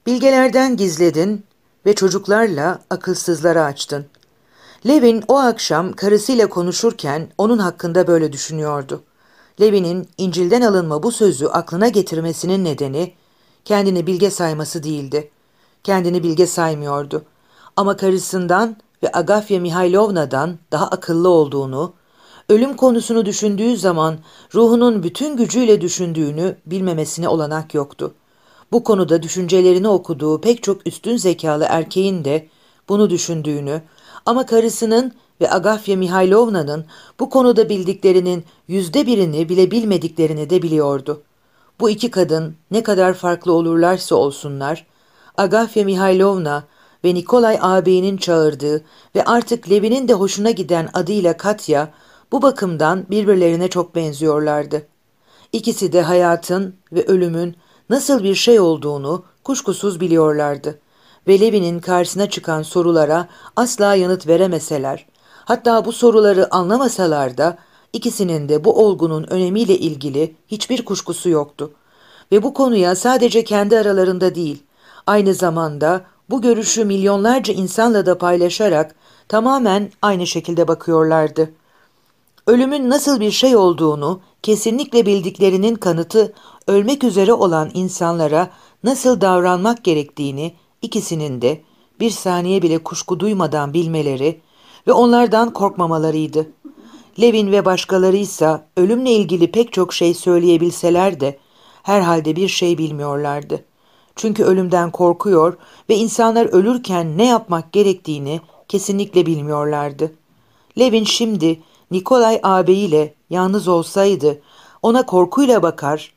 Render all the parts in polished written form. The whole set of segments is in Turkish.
Bilgelerden gizledin ve çocuklarla akılsızlara açtın. Levin o akşam karısıyla konuşurken onun hakkında böyle düşünüyordu. Levin'in İncil'den alınma bu sözü aklına getirmesinin nedeni kendini bilge sayması değildi. Kendini bilge saymıyordu. Ama karısından ve Agafya Mihailovna'dan daha akıllı olduğunu, ölüm konusunu düşündüğü zaman ruhunun bütün gücüyle düşündüğünü bilmemesine olanak yoktu. Bu konuda düşüncelerini okuduğu pek çok üstün zekalı erkeğin de bunu düşündüğünü ama karısının ve Agafya Mihailovna'nın bu konuda bildiklerinin %1'ini bile bilmediklerini de biliyordu. Bu iki kadın ne kadar farklı olurlarsa olsunlar, Agafya Mihailovna ve Nikolay ağabeyinin çağırdığı ve artık Levin'in de hoşuna giden adıyla Katya, bu bakımdan birbirlerine çok benziyorlardı. İkisi de hayatın ve ölümün nasıl bir şey olduğunu kuşkusuz biliyorlardı ve Levi'nin karşısına çıkan sorulara asla yanıt veremeseler, hatta bu soruları anlamasalar da ikisinin de bu olgunun önemiyle ilgili hiçbir kuşkusu yoktu. Ve bu konuya sadece kendi aralarında değil, aynı zamanda bu görüşü milyonlarca insanla da paylaşarak tamamen aynı şekilde bakıyorlardı. Ölümün nasıl bir şey olduğunu kesinlikle bildiklerinin kanıtı ölmek üzere olan insanlara nasıl davranmak gerektiğini ikisinin de bir saniye bile kuşku duymadan bilmeleri ve onlardan korkmamalarıydı. Levin ve başkaları ise ölümle ilgili pek çok şey söyleyebilseler de herhalde bir şey bilmiyorlardı. Çünkü ölümden korkuyor ve insanlar ölürken ne yapmak gerektiğini kesinlikle bilmiyorlardı. Levin şimdi Nikolay ağabeyiyle yalnız olsaydı ona korkuyla bakar,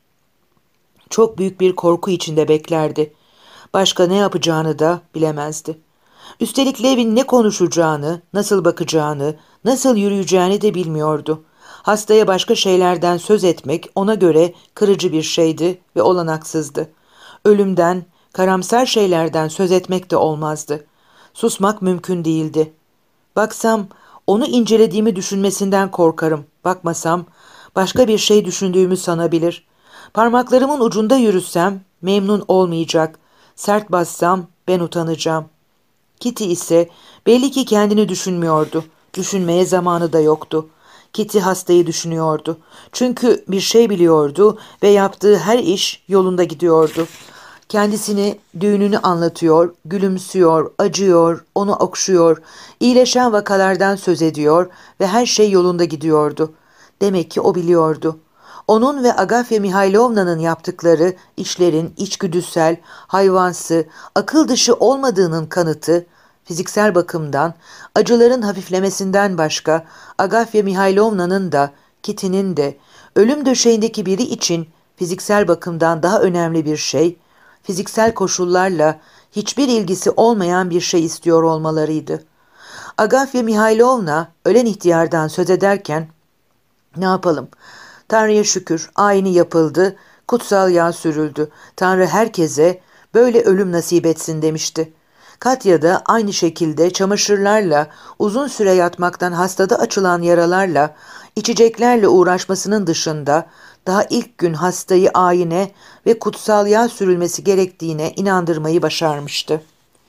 çok büyük bir korku içinde beklerdi. Başka ne yapacağını da bilemezdi. Üstelik Levin ne konuşacağını, nasıl bakacağını, nasıl yürüyeceğini de bilmiyordu. Hastaya başka şeylerden söz etmek ona göre kırıcı bir şeydi ve olanaksızdı. Ölümden, karamsar şeylerden söz etmek de olmazdı. Susmak mümkün değildi. Baksam onu incelediğimi düşünmesinden korkarım. Bakmasam başka bir şey düşündüğümü sanabilir. Parmaklarımın ucunda yürüsem memnun olmayacak. Sert bassam ben utanacağım. Kitty ise belli ki kendini düşünmüyordu. Düşünmeye zamanı da yoktu. Kitty hastayı düşünüyordu. Çünkü bir şey biliyordu ve yaptığı her iş yolunda gidiyordu. Kendisini, düğününü anlatıyor, gülümsüyor, acıyor, onu okşuyor, iyileşen vakalardan söz ediyor ve her şey yolunda gidiyordu. Demek ki o biliyordu. Onun ve Agafya Mihailovna'nın yaptıkları işlerin içgüdüsel, hayvansı, akıl dışı olmadığının kanıtı, fiziksel bakımdan, acıların hafiflemesinden başka Agafya Mihailovna'nın da, Kitty'nin de, ölüm döşeğindeki biri için fiziksel bakımdan daha önemli bir şey, fiziksel koşullarla hiçbir ilgisi olmayan bir şey istiyor olmalarıydı. Agafya Mihailovna ölen ihtiyardan söz ederken, ne yapalım? Tanrı'ya şükür ayini yapıldı, kutsal yağ sürüldü. Tanrı herkese böyle ölüm nasip etsin demişti. Katya da aynı şekilde çamaşırlarla, uzun süre yatmaktan hastada açılan yaralarla, içeceklerle uğraşmasının dışında daha ilk gün hastayı ayine ve kutsal yağ sürülmesi gerektiğine inandırmayı başarmıştı.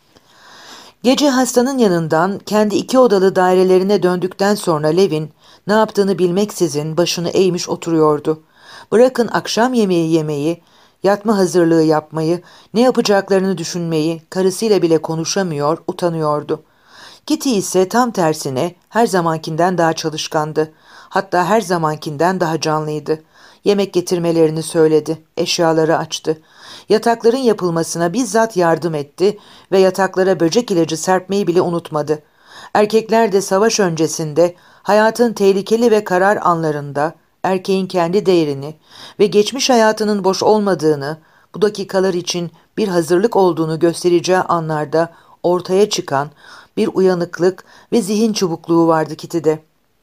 Gece hastanın yanından kendi iki odalı dairelerine döndükten sonra Levin ne yaptığını bilmeksizin başını eğmiş oturuyordu. Bırakın akşam yemeği yemeyi, yatma hazırlığı yapmayı, ne yapacaklarını düşünmeyi, karısıyla bile konuşamıyor, utanıyordu. Kitty ise tam tersine her zamankinden daha çalışkandı. Hatta her zamankinden daha canlıydı. Yemek getirmelerini söyledi, eşyaları açtı. Yatakların yapılmasına bizzat yardım etti ve yataklara böcek ilacı serpmeyi bile unutmadı. Erkekler de savaş öncesinde hayatın tehlikeli ve karar anlarında erkeğin kendi değerini ve geçmiş hayatının boş olmadığını, bu dakikalar için bir hazırlık olduğunu göstereceği anlarda ortaya çıkan bir uyanıklık ve zihin çubukluğu vardı Kitty'de.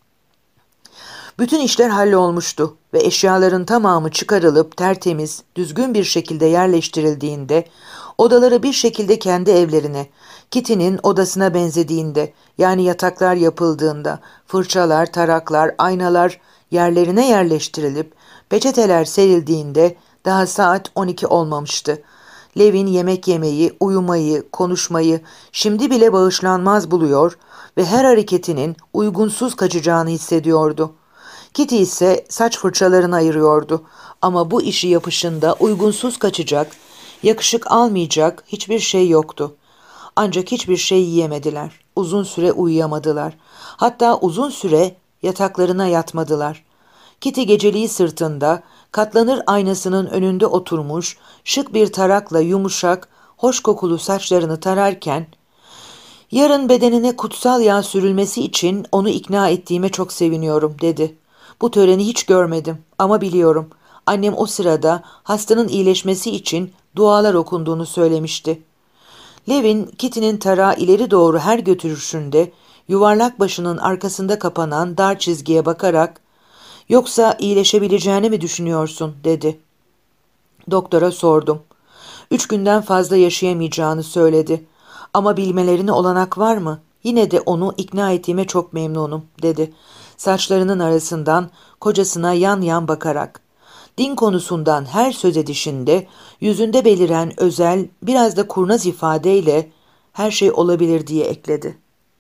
Bütün işler hallolmuştu ve eşyaların tamamı çıkarılıp tertemiz, düzgün bir şekilde yerleştirildiğinde, odaları bir şekilde kendi evlerine, Kitty'nin odasına benzediğinde, yani yataklar yapıldığında, fırçalar, taraklar, aynalar yerlerine yerleştirilip, peçeteler serildiğinde daha saat 12 olmamıştı. Levin yemek yemeyi, uyumayı, konuşmayı şimdi bile bağışlanmaz buluyor ve her hareketinin uygunsuz kaçacağını hissediyordu. Kitty ise saç fırçalarını ayırıyordu ama bu işi yapışında uygunsuz kaçacak, yakışık almayacak hiçbir şey yoktu. Ancak hiçbir şey yiyemediler. Uzun süre uyuyamadılar. Hatta uzun süre yataklarına yatmadılar. Kitty geceliği sırtında, katlanır aynasının önünde oturmuş, şık bir tarakla yumuşak, hoş kokulu saçlarını tararken, "Yarın bedenine kutsal yağ sürülmesi için onu ikna ettiğime çok seviniyorum," dedi. "Bu töreni hiç görmedim ama biliyorum. Annem o sırada hastanın iyileşmesi için dualar okunduğunu söylemişti." Levin, Kitty'nin tarağı ileri doğru her götürüşünde yuvarlak başının arkasında kapanan dar çizgiye bakarak, "Yoksa iyileşebileceğini mi düşünüyorsun?" dedi. Doktora sordum. 3 günden fazla yaşayamayacağını söyledi. "Ama bilmelerine olanak var mı? Yine de onu ikna ettiğime çok memnunum," dedi. Saçlarının arasından kocasına yan yan bakarak. Din konusundan her söz edişinde yüzünde beliren özel, biraz da kurnaz ifadeyle "her şey olabilir," diye ekledi.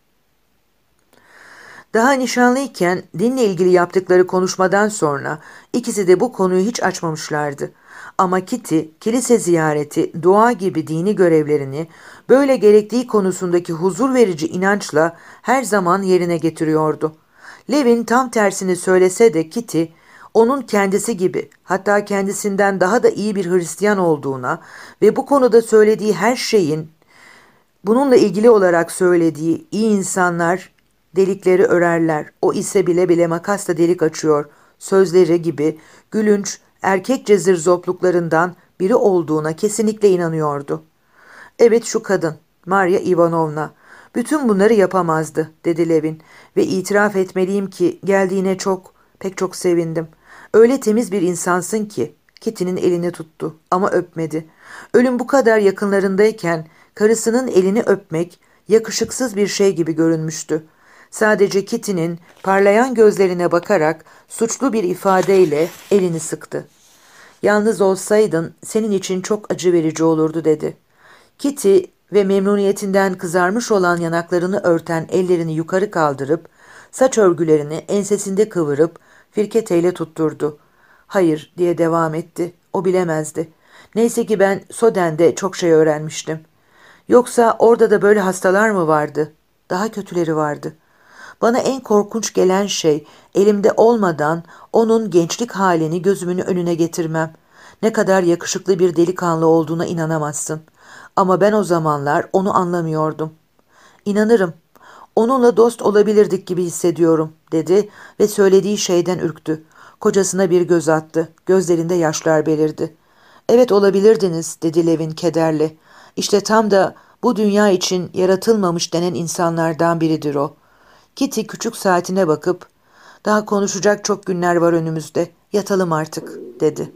Daha nişanlıyken dinle ilgili yaptıkları konuşmadan sonra ikisi de bu konuyu hiç açmamışlardı. Ama Kitty, kilise ziyareti, dua gibi dini görevlerini böyle gerektiği konusundaki huzur verici inançla her zaman yerine getiriyordu. Levin tam tersini söylese de Kitty, onun kendisi gibi, hatta kendisinden daha da iyi bir Hristiyan olduğuna ve bu konuda söylediği her şeyin, bununla ilgili olarak söylediği "iyi insanlar delikleri örerler, o ise bile bile makasla delik açıyor" sözleri gibi gülünç, erkekçe zırzopluklarından biri olduğuna kesinlikle inanıyordu. "Evet, şu kadın, Marya Ivanovna, bütün bunları yapamazdı," dedi Levin, "ve itiraf etmeliyim ki geldiğine pek çok sevindim. Öyle temiz bir insansın ki." Kitty'nin elini tuttu ama öpmedi. Ölüm bu kadar yakınlarındayken karısının elini öpmek yakışıksız bir şey gibi görünmüştü. Sadece Kitty'nin parlayan gözlerine bakarak suçlu bir ifadeyle elini sıktı. "Yalnız olsaydın senin için çok acı verici olurdu," dedi. Kitty ve memnuniyetinden kızarmış olan yanaklarını örten ellerini yukarı kaldırıp saç örgülerini ensesinde kıvırıp firketeyle tutturdu. "Hayır," diye devam etti. "O bilemezdi. Neyse ki ben Soden'de çok şey öğrenmiştim. Yoksa orada da böyle hastalar mı vardı? Daha kötüleri vardı. Bana en korkunç gelen şey elimde olmadan onun gençlik halini gözümün önüne getirmem. Ne kadar yakışıklı bir delikanlı olduğuna inanamazsın. Ama ben o zamanlar onu anlamıyordum. İnanırım. Onunla dost olabilirdik gibi hissediyorum," dedi ve söylediği şeyden ürktü. Kocasına bir göz attı. Gözlerinde yaşlar belirdi. "Evet, olabilirdiniz," dedi Levin kederle. "İşte tam da bu dünya için yaratılmamış denen insanlardan biridir o." Kitty küçük saatine bakıp "Daha konuşacak çok günler var önümüzde. Yatalım artık," dedi.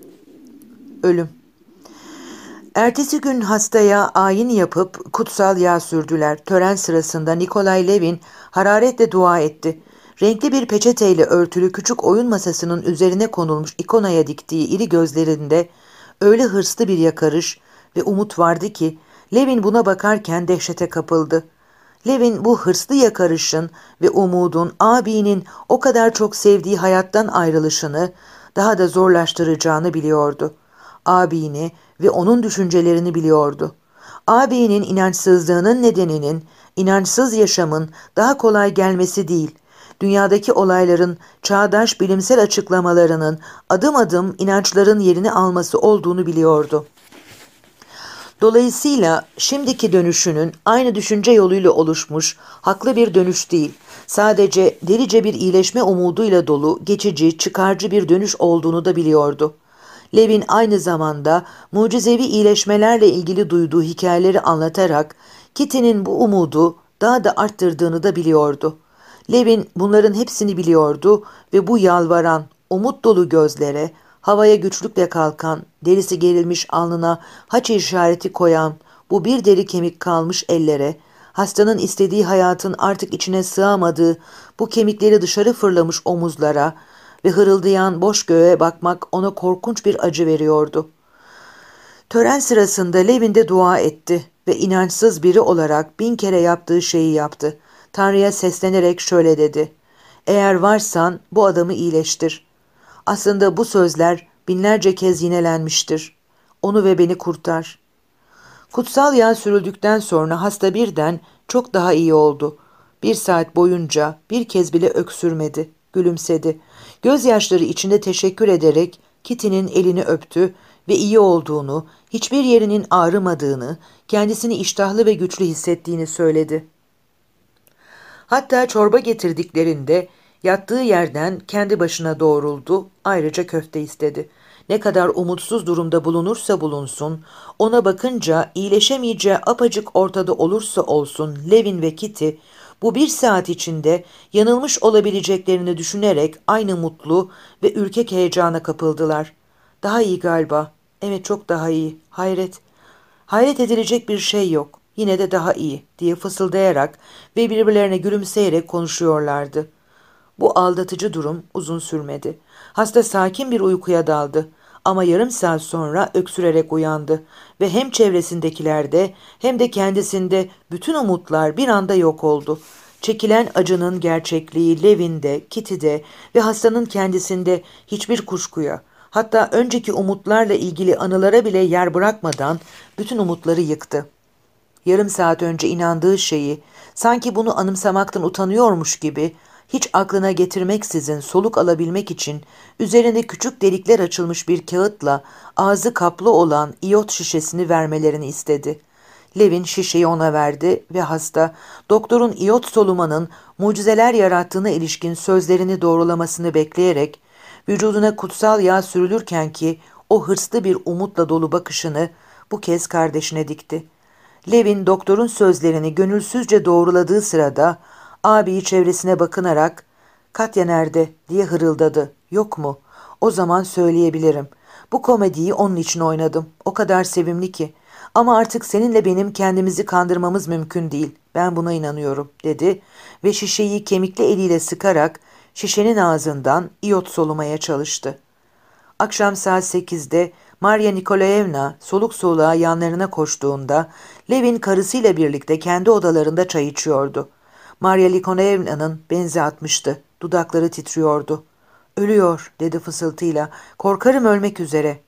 Ölüm. Ertesi gün hastaya ayin yapıp kutsal yağ sürdüler. Tören sırasında Nikolay Levin hararetle dua etti. Renkli bir peçeteyle örtülü küçük oyun masasının üzerine konulmuş ikonaya diktiği iri gözlerinde öyle hırslı bir yakarış ve umut vardı ki Levin buna bakarken dehşete kapıldı. Levin bu hırslı yakarışın ve umudun abinin o kadar çok sevdiği hayattan ayrılışını daha da zorlaştıracağını biliyordu. Abini ve onun düşüncelerini biliyordu. Abinin inançsızlığının nedeninin inançsız yaşamın daha kolay gelmesi değil, dünyadaki olayların çağdaş bilimsel açıklamalarının adım adım inançların yerini alması olduğunu biliyordu. Dolayısıyla şimdiki dönüşünün aynı düşünce yoluyla oluşmuş haklı bir dönüş değil, sadece delice bir iyileşme umuduyla dolu, geçici, çıkarcı bir dönüş olduğunu da biliyordu. Levin aynı zamanda mucizevi iyileşmelerle ilgili duyduğu hikayeleri anlatarak Kitty'nin bu umudu daha da arttırdığını da biliyordu. Levin bunların hepsini biliyordu ve bu yalvaran, umut dolu gözlere, havaya güçlükle kalkan, derisi gerilmiş alnına haç işareti koyan bu bir deri kemik kalmış ellere, hastanın istediği hayatın artık içine sığamadığı bu kemikleri dışarı fırlamış omuzlara ve hırıldayan boş göğe bakmak ona korkunç bir acı veriyordu. Tören sırasında Levin de dua etti ve inançsız biri olarak 1000 kere yaptığı şeyi yaptı. Tanrı'ya seslenerek şöyle dedi: "Eğer varsan bu adamı iyileştir." Aslında bu sözler binlerce kez yinelenmiştir. "Onu ve beni kurtar." Kutsal yağ sürüldükten sonra hasta birden çok daha iyi oldu. 1 saat boyunca bir kez bile öksürmedi, gülümsedi. Gözyaşları içinde teşekkür ederek Kitty'nin elini öptü ve iyi olduğunu, hiçbir yerinin ağrımadığını, kendisini iştahlı ve güçlü hissettiğini söyledi. Hatta çorba getirdiklerinde yattığı yerden kendi başına doğruldu, ayrıca köfte istedi. Ne kadar umutsuz durumda bulunursa bulunsun, ona bakınca iyileşemeyeceği apacık ortada olursa olsun Levin ve Kitty, bu 1 saat içinde yanılmış olabileceklerini düşünerek aynı mutlu ve ürkek heyecana kapıldılar. Daha iyi galiba. Evet, çok daha iyi. Hayret. Hayret edilecek bir şey yok. Yine de daha iyi diye fısıldayarak ve birbirlerine gülümseyerek konuşuyorlardı. Bu aldatıcı durum uzun sürmedi. Hasta sakin bir uykuya daldı. Ama yarım saat sonra öksürerek uyandı ve hem çevresindekilerde hem de kendisinde bütün umutlar bir anda yok oldu. Çekilen acının gerçekliği Levin'de, Kitty'de ve hastanın kendisinde hiçbir kuşkuya, hatta önceki umutlarla ilgili anılara bile yer bırakmadan bütün umutları yıktı. Yarım saat önce inandığı şeyi, sanki bunu anımsamaktan utanıyormuş gibi, hiç aklına getirmeksizin soluk alabilmek için üzerinde küçük delikler açılmış bir kağıtla ağzı kaplı olan iyot şişesini vermelerini istedi. Levin şişeyi ona verdi ve hasta, doktorun iyot solumanın mucizeler yarattığına ilişkin sözlerini doğrulamasını bekleyerek, vücuduna kutsal yağ sürülürken ki o hırslı bir umutla dolu bakışını bu kez kardeşine dikti. Levin doktorun sözlerini gönülsüzce doğruladığı sırada ağabeyi çevresine bakınarak "Katya nerede?" diye hırıldadı. "Yok mu? O zaman söyleyebilirim. Bu komediyi onun için oynadım. O kadar sevimli ki. Ama artık seninle benim kendimizi kandırmamız mümkün değil. Ben buna inanıyorum." dedi ve şişeyi kemikli eliyle sıkarak şişenin ağzından iyot solumaya çalıştı. Akşam saat 8'de Marya Nikolaevna soluk soluğa yanlarına koştuğunda Levin karısıyla birlikte kendi odalarında çay içiyordu. Marya Nikolaevna'nın benzi atmıştı. Dudakları titriyordu. "Ölüyor," dedi fısıltıyla. "Korkarım ölmek üzere."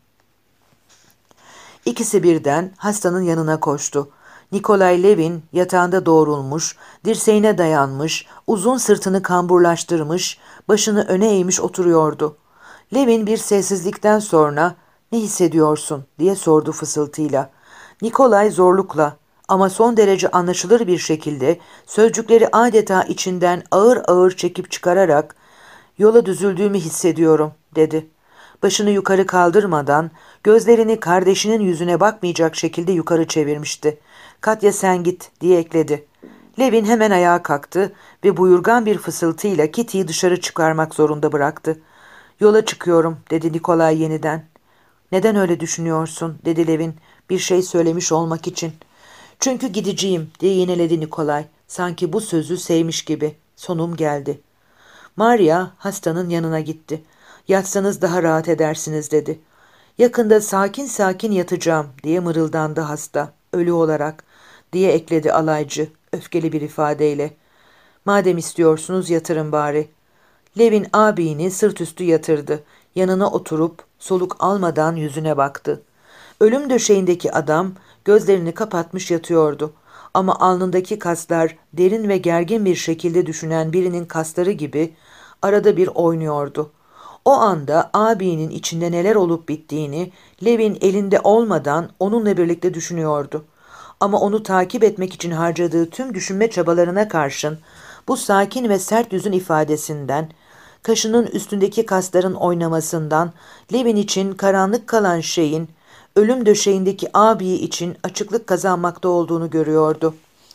İkisi birden hastanın yanına koştu. Nikolay Levin yatağında doğrulmuş, dirseğine dayanmış, uzun sırtını kamburlaştırmış, başını öne eğmiş oturuyordu. Levin bir sessizlikten sonra "Ne hissediyorsun?" diye sordu fısıltıyla. Nikolay zorlukla ama son derece anlaşılır bir şekilde sözcükleri adeta içinden ağır ağır çekip çıkararak "Yola düzüldüğümü hissediyorum," dedi. Başını yukarı kaldırmadan gözlerini kardeşinin yüzüne bakmayacak şekilde yukarı çevirmişti. "Katya, sen git," diye ekledi. Levin hemen ayağa kalktı ve buyurgan bir fısıltıyla Kitty'yi dışarı çıkarmak zorunda bıraktı. "Yola çıkıyorum," dedi Nikolay yeniden. "Neden öyle düşünüyorsun?" dedi Levin, bir şey söylemiş olmak için. "Çünkü gideceğim," diye yineledi Nikolay. Sanki bu sözü sevmiş gibi. "Sonum geldi." Maria hastanın yanına gitti. "Yatsanız daha rahat edersiniz," dedi. "Yakında sakin sakin yatacağım," diye mırıldandı hasta. "Ölü olarak," diye ekledi alaycı, öfkeli bir ifadeyle. "Madem istiyorsunuz yatırın bari." Levin ağabeyini sırt üstü yatırdı. Yanına oturup soluk almadan yüzüne baktı. Ölüm döşeğindeki adam gözlerini kapatmış yatıyordu. Ama alnındaki kaslar derin ve gergin bir şekilde düşünen birinin kasları gibi arada bir oynuyordu. O anda ağabeyinin içinde neler olup bittiğini Levin elinde olmadan onunla birlikte düşünüyordu. Ama onu takip etmek için harcadığı tüm düşünme çabalarına karşın bu sakin ve sert yüzün ifadesinden, kaşının üstündeki kasların oynamasından Levin için karanlık kalan şeyin ölüm döşeğindeki ağabeyi için açıklık kazanmakta olduğunu görüyordu.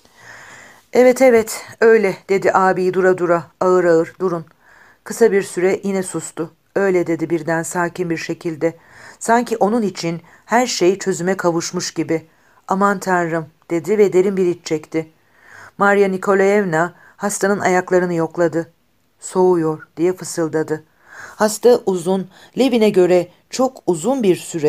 "Evet evet öyle," dedi ağabeyi dura dura, ağır ağır. "Durun." Kısa bir süre yine sustu. "Öyle," dedi birden sakin bir şekilde. Sanki onun için her şey çözüme kavuşmuş gibi. "Aman Tanrım," dedi ve derin bir iç çekti. Marya Nikolaevna hastanın ayaklarını yokladı. "Soğuyor," diye fısıldadı. Hasta uzun, Levin'e göre çok uzun bir süre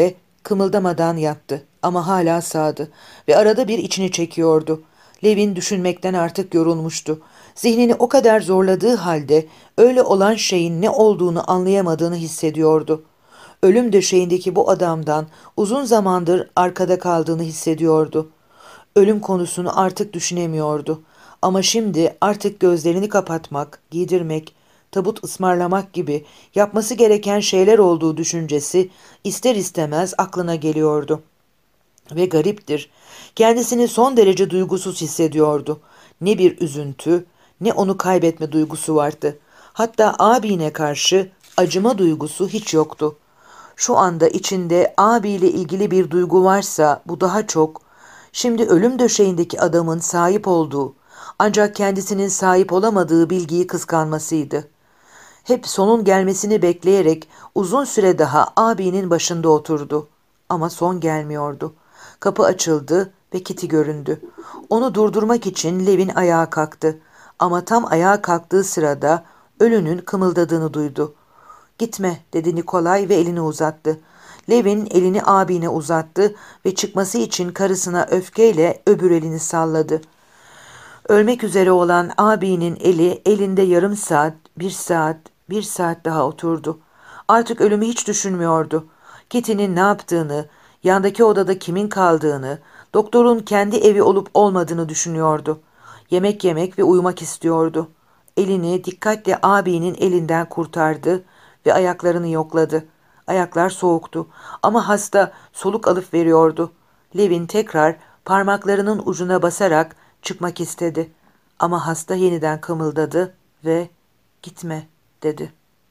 Kımıldamadan yattı ama hala sağdı ve arada bir içini çekiyordu. Levin düşünmekten artık yorulmuştu. Zihnini o kadar zorladığı halde öyle olan şeyin ne olduğunu anlayamadığını hissediyordu. Ölüm döşeğindeki bu adamdan uzun zamandır arkada kaldığını hissediyordu. Ölüm konusunu artık düşünemiyordu. Ama şimdi artık gözlerini kapatmak, giydirmek, tabut ısmarlamak gibi yapması gereken şeyler olduğu düşüncesi ister istemez aklına geliyordu. Ve gariptir, kendisini son derece duygusuz hissediyordu. Ne bir üzüntü, ne onu kaybetme duygusu vardı. Hatta abine karşı acıma duygusu hiç yoktu. Şu anda içinde abiyle ilgili bir duygu varsa bu daha çok, şimdi ölüm döşeğindeki adamın sahip olduğu, ancak kendisinin sahip olamadığı bilgiyi kıskanmasıydı. Hep sonun gelmesini bekleyerek uzun süre daha abinin başında oturdu. Ama son gelmiyordu. Kapı açıldı ve Kitty göründü. Onu durdurmak için Levin ayağa kalktı. Ama tam ayağa kalktığı sırada ölünün kımıldadığını duydu. "Gitme," dedi Nikolay ve elini uzattı. Levin elini abine uzattı ve çıkması için karısına öfkeyle öbür elini salladı. Ölmek üzere olan abinin eli elinde yarım saat, bir saat daha oturdu. Artık ölümü hiç düşünmüyordu. Kitty'nin ne yaptığını, yandaki odada kimin kaldığını, doktorun kendi evi olup olmadığını düşünüyordu. Yemek yemek ve uyumak istiyordu. Elini dikkatle abinin elinden kurtardı ve ayaklarını yokladı. Ayaklar soğuktu ama hasta soluk alıp veriyordu. Levin tekrar parmaklarının ucuna basarak çıkmak istedi. Ama hasta yeniden kımıldadı ve "Gitme," dedi.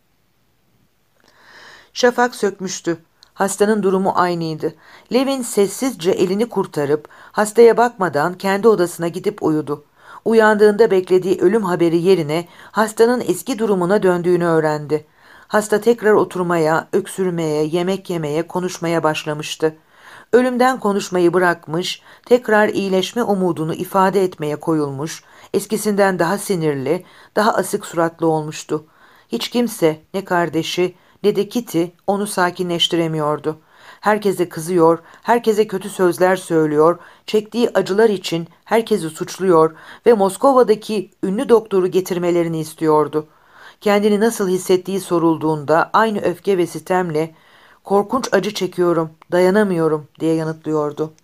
Şafak sökmüştü. Hastanın durumu aynıydı. Levin sessizce elini kurtarıp hastaya bakmadan kendi odasına gidip uyudu. Uyandığında beklediği ölüm haberi yerine hastanın eski durumuna döndüğünü öğrendi. Hasta tekrar oturmaya, öksürmeye, yemek yemeye, konuşmaya başlamıştı. Ölümden konuşmayı bırakmış, tekrar iyileşme umudunu ifade etmeye koyulmuş, eskisinden daha sinirli, daha asık suratlı olmuştu. Hiç kimse, ne kardeşi ne de Kitty onu sakinleştiremiyordu. Herkese kızıyor, herkese kötü sözler söylüyor, çektiği acılar için herkesi suçluyor ve Moskova'daki ünlü doktoru getirmelerini istiyordu. Kendini nasıl hissettiği sorulduğunda aynı öfke ve sitemle "Korkunç acı çekiyorum, dayanamıyorum," diye yanıtlıyordu.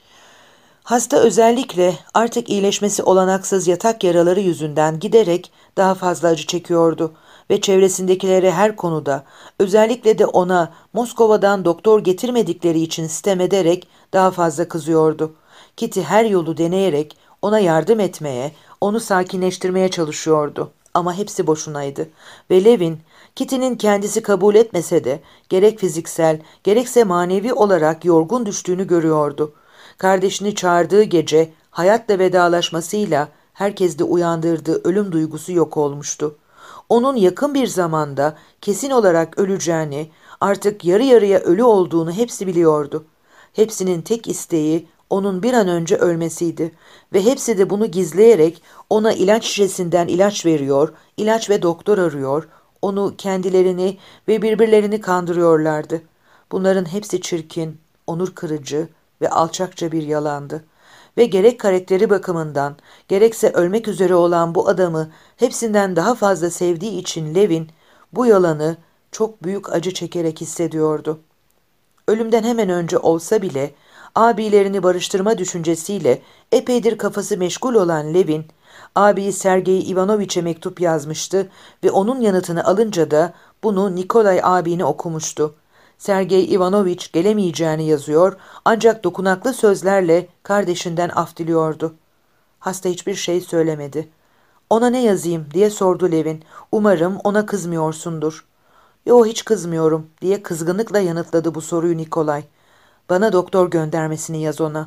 Hasta özellikle artık iyileşmesi olanaksız yatak yaraları yüzünden giderek daha fazla acı çekiyordu ve çevresindekilere her konuda, özellikle de ona Moskova'dan doktor getirmedikleri için sitem ederek daha fazla kızıyordu. Kitty her yolu deneyerek ona yardım etmeye, onu sakinleştirmeye çalışıyordu. Ama hepsi boşunaydı ve Levin, Kitty'nin kendisi kabul etmese de gerek fiziksel gerekse manevi olarak yorgun düştüğünü görüyordu. Kardeşini çağırdığı gece hayatla vedalaşmasıyla herkeste uyandırdığı ölüm duygusu yok olmuştu. Onun yakın bir zamanda kesin olarak öleceğini, artık yarı yarıya ölü olduğunu hepsi biliyordu. Hepsinin tek isteği onun bir an önce ölmesiydi ve hepsi de bunu gizleyerek ona ilaç şişesinden ilaç veriyor, ilaç ve doktor arıyor, onu kendilerini ve birbirlerini kandırıyorlardı. Bunların hepsi çirkin, onur kırıcı ve alçakça bir yalandı. Ve gerek karakteri bakımından, gerekse ölmek üzere olan bu adamı hepsinden daha fazla sevdiği için Levin, bu yalanı çok büyük acı çekerek hissediyordu. Ölümden hemen önce olsa bile, abilerini barıştırma düşüncesiyle epeydir kafası meşgul olan Levin, abi Sergey Ivanoviç'e mektup yazmıştı ve onun yanıtını alınca da bunu Nikolay abine okumuştu. Sergey Ivanoviç gelemeyeceğini yazıyor ancak dokunaklı sözlerle kardeşinden af diliyordu. Hasta hiçbir şey söylemedi. "Ona ne yazayım?" diye sordu Levin. "Umarım ona kızmıyorsundur." "Yo, hiç kızmıyorum," diye kızgınlıkla yanıtladı bu soruyu Nikolay. "Bana doktor göndermesini yaz ona."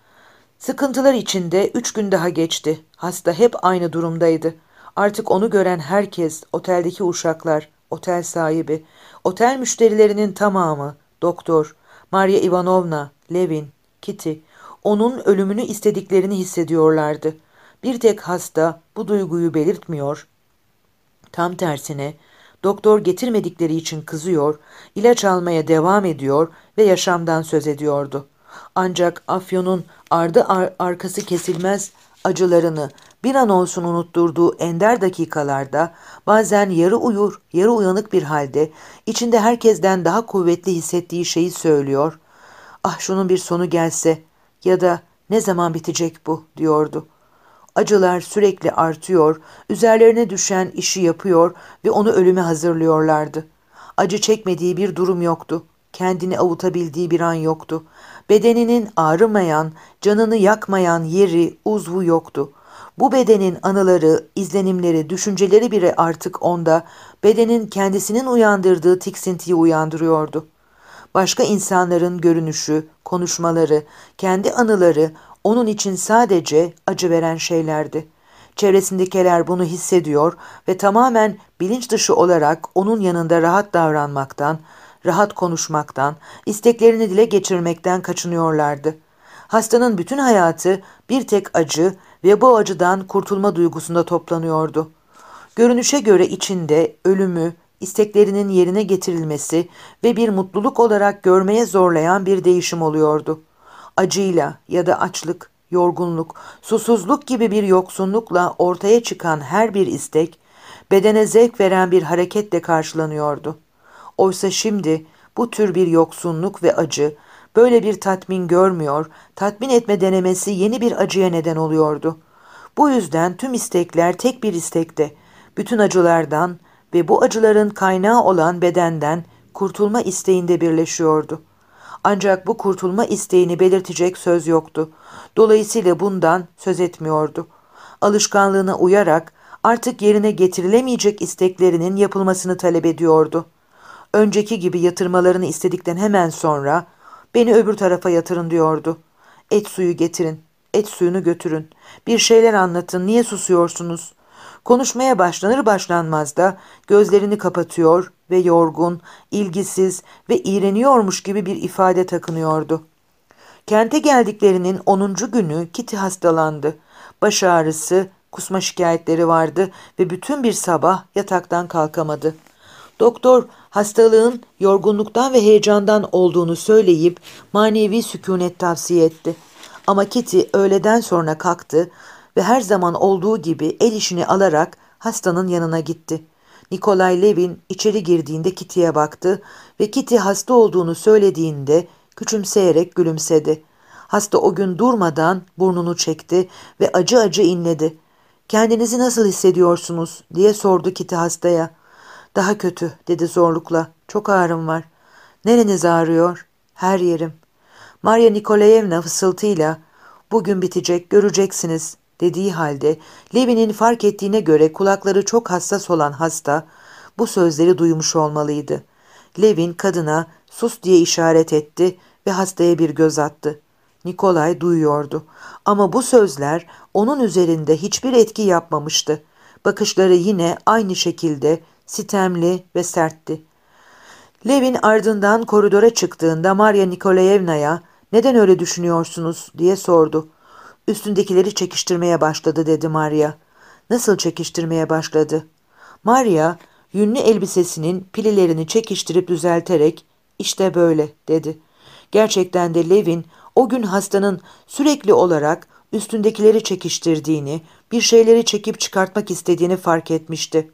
Sıkıntılar içinde 3 gün daha geçti. Hasta hep aynı durumdaydı. Artık onu gören herkes, oteldeki uşaklar, otel sahibi, otel müşterilerinin tamamı, doktor, Maria Ivanovna, Levin, Kitty, onun ölümünü istediklerini hissediyorlardı. Bir tek hasta bu duyguyu belirtmiyor. Tam tersine doktor getirmedikleri için kızıyor, ilaç almaya devam ediyor ve yaşamdan söz ediyordu. Ancak Afyon'un arkası kesilmez acılarını bir an olsun unutturduğu ender dakikalarda bazen yarı uyur, yarı uyanık bir halde içinde herkesten daha kuvvetli hissettiği şeyi söylüyor. Ah şunun bir sonu gelse ya da ne zaman bitecek bu diyordu. Acılar sürekli artıyor, üzerlerine düşen işi yapıyor ve onu ölüme hazırlıyorlardı. Acı çekmediği bir durum yoktu. Kendini avutabildiği bir an yoktu. Bedeninin ağrımayan, canını yakmayan yeri, uzvu yoktu. Bu bedenin anıları, izlenimleri, düşünceleri bile artık onda, bedenin kendisinin uyandırdığı tiksintiyi uyandırıyordu. Başka insanların görünüşü, konuşmaları, kendi anıları onun için sadece acı veren şeylerdi. Çevresindekiler bunu hissediyor ve tamamen bilinç dışı olarak onun yanında rahat davranmaktan, rahat konuşmaktan, isteklerini dile geçirmekten kaçınıyorlardı. Hastanın bütün hayatı bir tek acı ve bu acıdan kurtulma duygusunda toplanıyordu. Görünüşe göre içinde ölümü, isteklerinin yerine getirilmesi ve bir mutluluk olarak görmeye zorlayan bir değişim oluyordu. Acıyla ya da açlık, yorgunluk, susuzluk gibi bir yoksunlukla ortaya çıkan her bir istek, bedene zevk veren bir hareketle karşılanıyordu. Oysa şimdi bu tür bir yoksunluk ve acı, böyle bir tatmin görmüyor, tatmin etme denemesi yeni bir acıya neden oluyordu. Bu yüzden tüm istekler tek bir istekte, bütün acılardan ve bu acıların kaynağı olan bedenden kurtulma isteğinde birleşiyordu. Ancak bu kurtulma isteğini belirtecek söz yoktu. Dolayısıyla bundan söz etmiyordu. Alışkanlığına uyarak artık yerine getirilemeyecek isteklerinin yapılmasını talep ediyordu. Önceki gibi yatırmalarını istedikten hemen sonra beni öbür tarafa yatırın diyordu. Et suyu getirin, et suyunu götürün. Bir şeyler anlatın, niye susuyorsunuz? Konuşmaya başlanır başlanmaz da gözlerini kapatıyor ve yorgun, ilgisiz ve iğreniyormuş gibi bir ifade takınıyordu. Kente geldiklerinin 10. günü Kitty hastalandı. Baş ağrısı, kusma şikayetleri vardı ve bütün bir sabah yataktan kalkamadı. Doktor hastalığın yorgunluktan ve heyecandan olduğunu söyleyip manevi sükunet tavsiye etti. Ama Kitty öğleden sonra kalktı ve her zaman olduğu gibi el işini alarak hastanın yanına gitti. Nikolay Levin içeri girdiğinde Kitty'ye baktı ve Kitty hasta olduğunu söylediğinde küçümseyerek gülümsedi. Hasta o gün durmadan burnunu çekti ve acı acı inledi. "Kendinizi nasıl hissediyorsunuz?" diye sordu Kitty hastaya. "Daha kötü," dedi zorlukla. "Çok ağrım var." "Nereniz ağrıyor?" "Her yerim." Marya Nikolayevna fısıltıyla "Bugün bitecek, göreceksiniz," dediği halde Levin'in fark ettiğine göre kulakları çok hassas olan hasta bu sözleri duymuş olmalıydı. Levin kadına sus diye işaret etti ve hastaya bir göz attı. Nikolay duyuyordu ama bu sözler onun üzerinde hiçbir etki yapmamıştı. Bakışları yine aynı şekilde sitemli ve sertti. Levin ardından koridora çıktığında Marya Nikolayevna'ya "Neden öyle düşünüyorsunuz?" diye sordu. "Üstündekileri çekiştirmeye başladı," dedi Marya. "Nasıl çekiştirmeye başladı?" Marya yünlü elbisesinin pililerini çekiştirip düzelterek "İşte böyle," dedi. Gerçekten de Levin o gün hastanın sürekli olarak üstündekileri çekiştirdiğini, bir şeyleri çekip çıkartmak istediğini fark etmişti.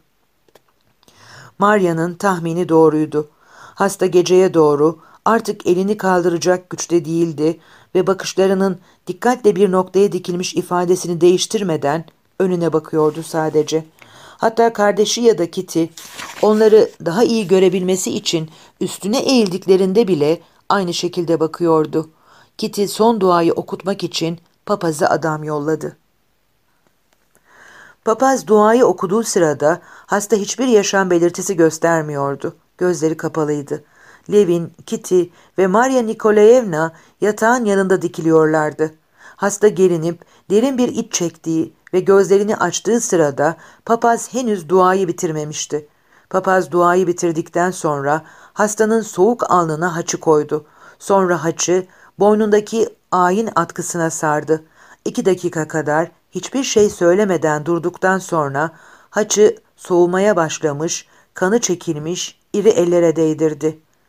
Marya'nın tahmini doğruydu. Hasta geceye doğru artık elini kaldıracak güçte değildi ve bakışlarının dikkatle bir noktaya dikilmiş ifadesini değiştirmeden önüne bakıyordu sadece. Hatta kardeşi ya da Kitty onları daha iyi görebilmesi için üstüne eğildiklerinde bile aynı şekilde bakıyordu. Kitty son duayı okutmak için papazı adam yolladı. Papaz duayı okuduğu sırada hasta hiçbir yaşam belirtisi göstermiyordu. Gözleri kapalıydı. Levin, Kitty ve Marya Nikolayevna yatağın yanında dikiliyorlardı. Hasta gerinip derin bir iç çektiği ve gözlerini açtığı sırada papaz henüz duayı bitirmemişti. Papaz duayı bitirdikten sonra hastanın soğuk alnına haçı koydu. Sonra haçı boynundaki ayin atkısına sardı. 2 dakika kadar hiçbir şey söylemeden durduktan sonra haçı soğumaya başlamış, kanı çekilmiş iri ellere değdirdi.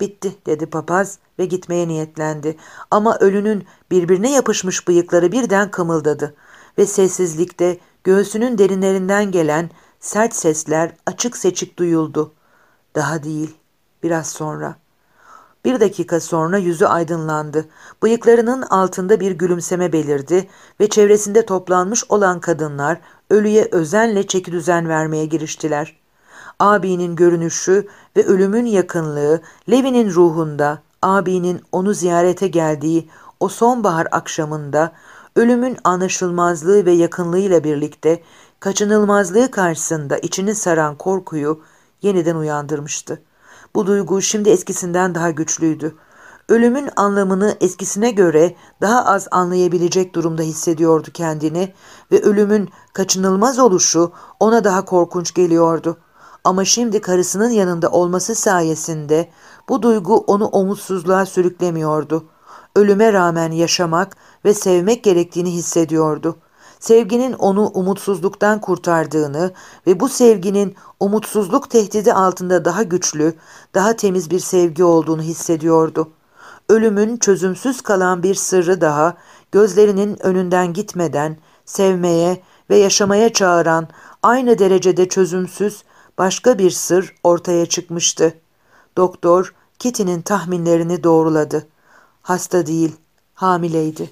Bitti dedi papaz ve gitmeye niyetlendi. Ama ölünün birbirine yapışmış bıyıkları birden kımıldadı ve sessizlikte göğsünün derinlerinden gelen sert sesler açık seçik duyuldu. Daha değil, biraz sonra. Bir dakika sonra yüzü aydınlandı. Bıyıklarının altında bir gülümseme belirdi ve çevresinde toplanmış olan kadınlar ölüye özenle çekidüzen vermeye giriştiler. Abinin görünüşü ve ölümün yakınlığı Levi'nin ruhunda abinin onu ziyarete geldiği o sonbahar akşamında ölümün anlaşılmazlığı ve yakınlığıyla birlikte kaçınılmazlığı karşısında içini saran korkuyu yeniden uyandırmıştı. Bu duygu şimdi eskisinden daha güçlüydü. Ölümün anlamını eskisine göre daha az anlayabilecek durumda hissediyordu kendini ve ölümün kaçınılmaz oluşu ona daha korkunç geliyordu. Ama şimdi karısının yanında olması sayesinde bu duygu onu umutsuzluğa sürüklemiyordu. Ölüme rağmen yaşamak ve sevmek gerektiğini hissediyordu. Sevginin onu umutsuzluktan kurtardığını ve bu sevginin umutsuzluk tehdidi altında daha güçlü, daha temiz bir sevgi olduğunu hissediyordu. Ölümün çözümsüz kalan bir sırrı daha gözlerinin önünden gitmeden sevmeye ve yaşamaya çağıran aynı derecede çözümsüz başka bir sır ortaya çıkmıştı. Doktor Kitty'nin tahminlerini doğruladı. Hasta değil, hamileydi.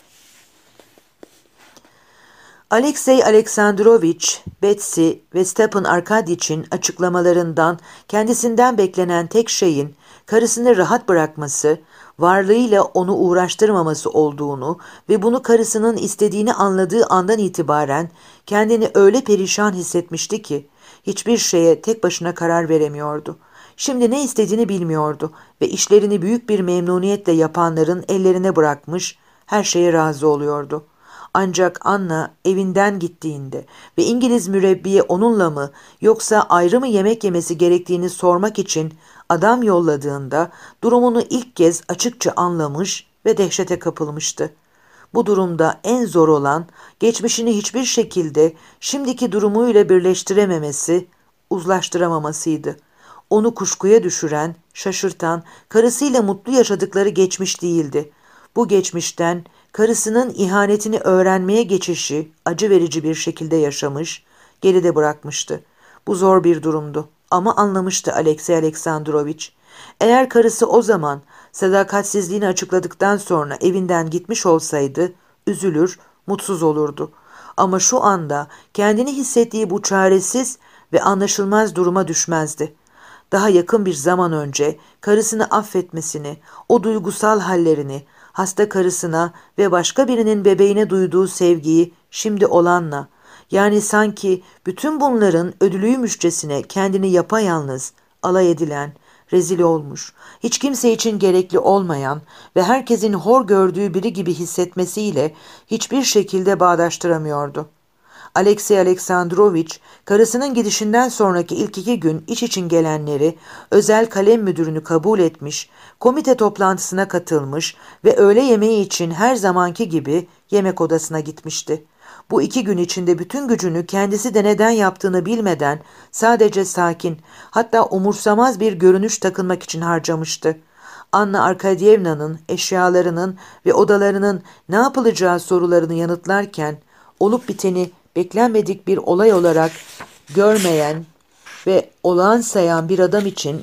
Alexey Alexandrovich, Betsy ve Stepan Arkadyich'in açıklamalarından kendisinden beklenen tek şeyin karısını rahat bırakması, varlığıyla onu uğraştırmaması olduğunu ve bunu karısının istediğini anladığı andan itibaren kendini öyle perişan hissetmişti ki hiçbir şeye tek başına karar veremiyordu. Şimdi ne istediğini bilmiyordu ve işlerini büyük bir memnuniyetle yapanların ellerine bırakmış, her şeye razı oluyordu. Ancak Anna evinden gittiğinde ve İngiliz mürebbiye onunla mı yoksa ayrı mı yemek yemesi gerektiğini sormak için adam yolladığında durumunu ilk kez açıkça anlamış ve dehşete kapılmıştı. Bu durumda en zor olan geçmişini hiçbir şekilde şimdiki durumuyla birleştirememesi, uzlaştıramamasıydı. Onu kuşkuya düşüren, şaşırtan, karısıyla mutlu yaşadıkları geçmiş değildi. Bu geçmişten karısının ihanetini öğrenmeye geçişi acı verici bir şekilde yaşamış, geride bırakmıştı. Bu zor bir durumdu ama anlamıştı Alexey Alexandrovich. Eğer karısı o zaman sadakatsizliğini açıkladıktan sonra evinden gitmiş olsaydı üzülür, mutsuz olurdu. Ama şu anda kendini hissettiği bu çaresiz ve anlaşılmaz duruma düşmezdi. Daha yakın bir zaman önce karısını affetmesini, o duygusal hallerini, hasta karısına ve başka birinin bebeğine duyduğu sevgiyi şimdi olanla, yani sanki bütün bunların ödülüymüşçesine kendini yapayalnız, alay edilen, rezil olmuş, hiç kimse için gerekli olmayan ve herkesin hor gördüğü biri gibi hissetmesiyle hiçbir şekilde bağdaştıramıyordu. Alexey Alexandrovich, karısının gidişinden sonraki ilk 2 gün iş için gelenleri, özel kalem müdürünü kabul etmiş, komite toplantısına katılmış ve öğle yemeği için her zamanki gibi yemek odasına gitmişti. Bu 2 gün içinde bütün gücünü kendisi de neden yaptığını bilmeden sadece sakin, hatta umursamaz bir görünüş takınmak için harcamıştı. Anna Arkadyevna'nın eşyalarının ve odalarının ne yapılacağı sorularını yanıtlarken olup biteni beklenmedik bir olay olarak görmeyen ve olağan sayan bir adam için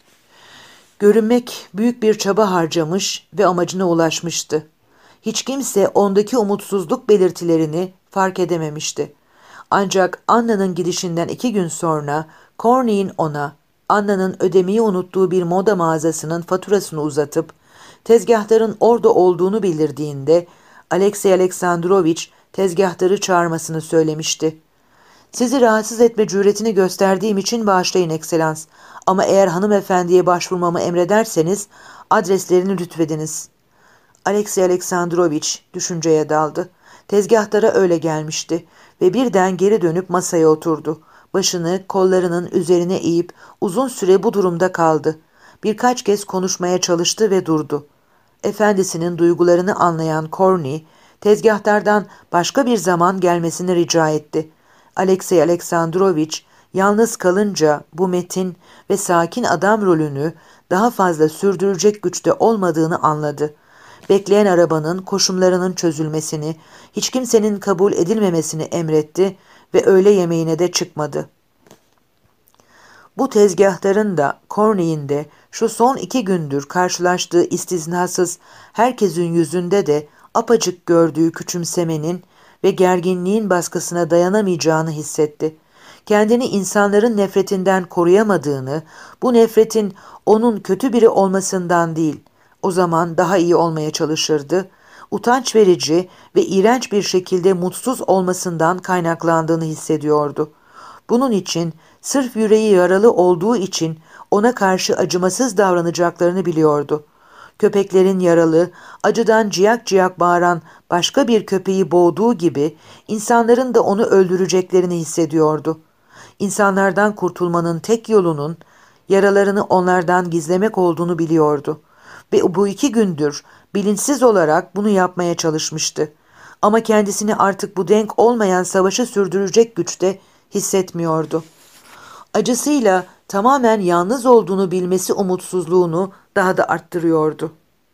görünmek büyük bir çaba harcamış ve amacına ulaşmıştı. Hiç kimse ondaki umutsuzluk belirtilerini fark edememişti. Ancak Anna'nın gidişinden 2 gün sonra Corney'in ona Anna'nın ödemeyi unuttuğu bir moda mağazasının faturasını uzatıp tezgahtarın orada olduğunu bildirdiğinde Alexey Alexandrovich tezgahtarı çağırmasını söylemişti. "Sizi rahatsız etme cüretini gösterdiğim için bağışlayın ekselans. Ama eğer hanımefendiye başvurmamı emrederseniz adreslerini lütfediniz." Alexey Alexandrovich düşünceye daldı. Tezgahtara öyle gelmişti ve birden geri dönüp masaya oturdu. Başını kollarının üzerine eğip uzun süre bu durumda kaldı. Birkaç kez konuşmaya çalıştı ve durdu. Efendisinin duygularını anlayan Corney, tezgahtardan başka bir zaman gelmesini rica etti. Alexey Alexandrovich yalnız kalınca bu metin ve sakin adam rolünü daha fazla sürdürecek güçte olmadığını anladı. Bekleyen arabanın koşumlarının çözülmesini, hiç kimsenin kabul edilmemesini emretti ve öğle yemeğine de çıkmadı. Bu tezgahların da Corney'in de şu son 2 gündür karşılaştığı istisnasız herkesin yüzünde de apacık gördüğü küçümsemenin ve gerginliğin baskısına dayanamayacağını hissetti. Kendini insanların nefretinden koruyamadığını, bu nefretin onun kötü biri olmasından değil, o zaman daha iyi olmaya çalışırdı, utanç verici ve iğrenç bir şekilde mutsuz olmasından kaynaklandığını hissediyordu. Bunun için sırf yüreği yaralı olduğu için ona karşı acımasız davranacaklarını biliyordu. Köpeklerin yaralı, acıdan ciyak ciyak bağıran başka bir köpeği boğduğu gibi insanların da onu öldüreceklerini hissediyordu. İnsanlardan kurtulmanın tek yolunun yaralarını onlardan gizlemek olduğunu biliyordu. Ve bu 2 gündür bilinçsiz olarak bunu yapmaya çalışmıştı. Ama kendisini artık bu denk olmayan savaşı sürdürecek güçte hissetmiyordu. Acısıyla tamamen yalnız olduğunu bilmesi umutsuzluğunu daha da arttırıyordu.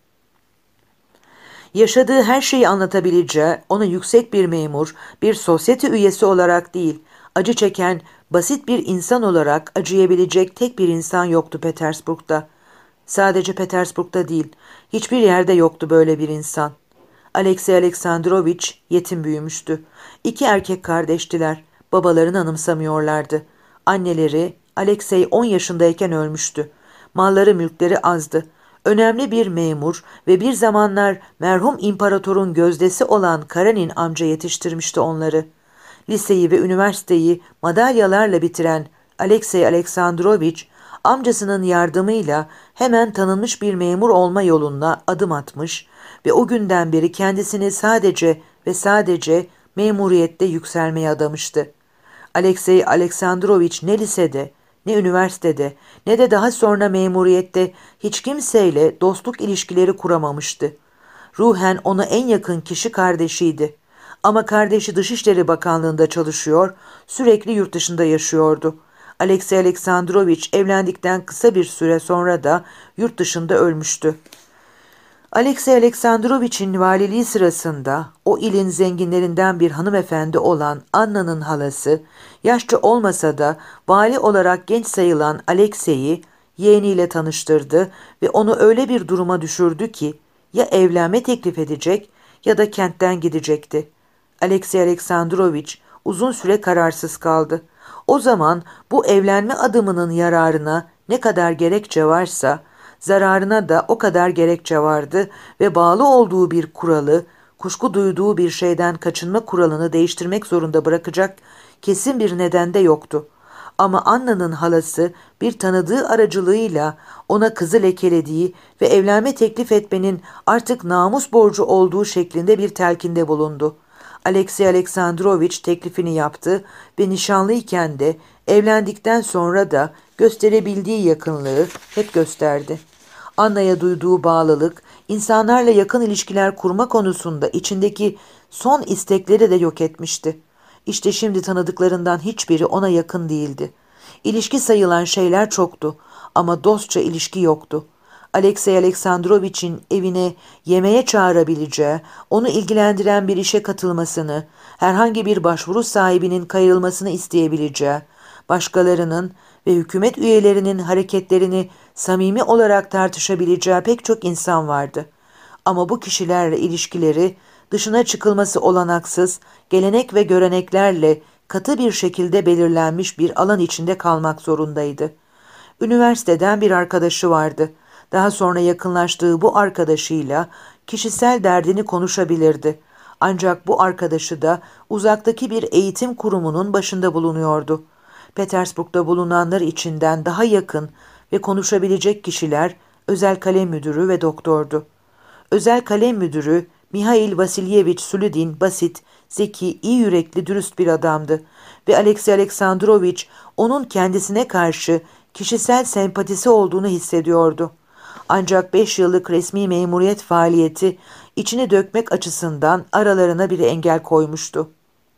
Yaşadığı her şeyi anlatabileceği, ona yüksek bir memur, bir sosyete üyesi olarak değil, acı çeken basit bir insan olarak acıyabilecek tek bir insan yoktu Petersburg'da. Sadece Petersburg'da değil, hiçbir yerde yoktu böyle bir insan. Alexey Alexandrovich yetim büyümüştü. 2 erkek kardeştiler. Babalarını anımsamıyorlardı. Anneleri Alexey 10 yaşındayken ölmüştü. Malları mülkleri azdı. Önemli bir memur ve bir zamanlar merhum imparatorun gözdesi olan Karenin amca yetiştirmişti onları. Liseyi ve üniversiteyi madalyalarla bitiren Alexey Alexandrovich, amcasının yardımıyla hemen tanınmış bir memur olma yoluna adım atmış ve o günden beri kendisini sadece ve sadece memuriyette yükselmeye adamıştı. Alexey Alexandrovich ne lisede, ne üniversitede, ne de daha sonra memuriyette hiç kimseyle dostluk ilişkileri kuramamıştı. Ruhen ona en yakın kişi kardeşiydi. Ama kardeşi Dışişleri Bakanlığı'nda çalışıyor, sürekli yurt dışında yaşıyordu. Alexey Alexandrovich evlendikten kısa bir süre sonra da yurt dışında ölmüştü. Alexey Alexandrovich'in valiliği sırasında o ilin zenginlerinden bir hanımefendi olan Anna'nın halası, yaşça olmasa da vali olarak genç sayılan Alexey'i yeğeniyle tanıştırdı ve onu öyle bir duruma düşürdü ki ya evlenme teklif edecek ya da kentten gidecekti. Alexey Alexandrovich uzun süre kararsız kaldı. O zaman bu evlenme adımının yararına ne kadar gerekçe varsa, zararına da o kadar gerekçe vardı ve bağlı olduğu bir kuralı, kuşku duyduğu bir şeyden kaçınma kuralını değiştirmek zorunda bırakacak kesin bir neden de yoktu. Ama Anna'nın halası bir tanıdığı aracılığıyla ona kızı lekelediği ve evlenme teklif etmenin artık namus borcu olduğu şeklinde bir telkinde bulundu. Alexey Alexandrovich teklifini yaptı ve nişanlıyken de evlendikten sonra da gösterebildiği yakınlığı hep gösterdi. Anna'ya duyduğu bağlılık, insanlarla yakın ilişkiler kurma konusunda içindeki son istekleri de yok etmişti. İşte şimdi tanıdıklarından hiçbiri ona yakın değildi. İlişki sayılan şeyler çoktu ama dostça ilişki yoktu. Alexey Alexandrovich'in evine yemeğe çağırabileceği, onu ilgilendiren bir işe katılmasını, herhangi bir başvuru sahibinin kayırılmasını isteyebileceği, başkalarının ve hükümet üyelerinin hareketlerini samimi olarak tartışabileceği pek çok insan vardı. Ama bu kişilerle ilişkileri dışına çıkılması olanaksız, gelenek ve göreneklerle katı bir şekilde belirlenmiş bir alan içinde kalmak zorundaydı. Üniversiteden bir arkadaşı vardı. Daha sonra yakınlaştığı bu arkadaşıyla kişisel derdini konuşabilirdi. Ancak bu arkadaşı da uzaktaki bir eğitim kurumunun başında bulunuyordu. Petersburg'da bulunanlar içinden daha yakın ve konuşabilecek kişiler özel kalem müdürü ve doktordu. Özel kalem müdürü Mihail Vasilyevich Suludin basit, zeki, iyi yürekli, dürüst bir adamdı ve Alexey Alexandrovich onun kendisine karşı kişisel sempatisi olduğunu hissediyordu. Ancak 5 yıllık resmi memuriyet faaliyeti içini dökmek açısından aralarına bir engel koymuştu.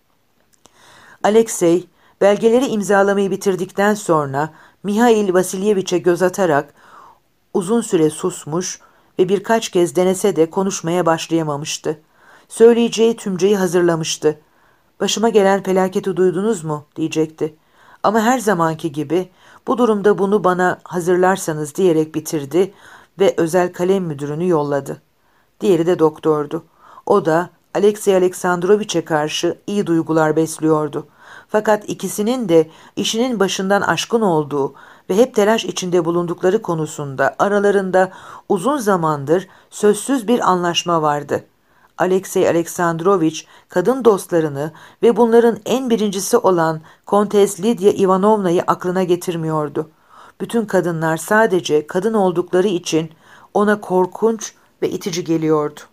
Alexey, belgeleri imzalamayı bitirdikten sonra Mihail Vasilyevich'e göz atarak Uzun süre susmuş ve birkaç kez denese de konuşmaya başlayamamıştı. Söyleyeceği tümceyi hazırlamıştı. "Başıma gelen felaketi duydunuz mu?" diyecekti. Ama her zamanki gibi "Bu durumda bunu bana hazırlarsanız" diyerek bitirdi ve özel kalem müdürünü yolladı. Diğeri de doktordu. O da Alexey Aleksandroviç'e karşı iyi duygular besliyordu. Fakat ikisinin de işinin başından aşkın olduğu ve hep telaş içinde bulundukları konusunda aralarında uzun zamandır sözsüz bir anlaşma vardı. Alexey Aleksandroviç kadın dostlarını ve bunların en birincisi olan Kontes Lidya Ivanovna'yı aklına getirmiyordu. Bütün kadınlar sadece kadın oldukları için ona korkunç ve itici geliyordu.